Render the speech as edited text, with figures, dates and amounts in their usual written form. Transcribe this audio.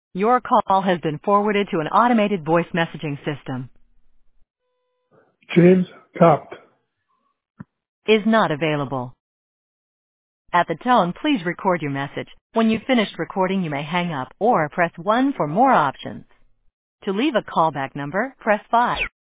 Your call has been forwarded to an automated voice messaging system. James Copt. Is not available. At the tone, please record your message. When you've finished recording, you may hang up or press 1 for more options. To leave a callback number, press 5.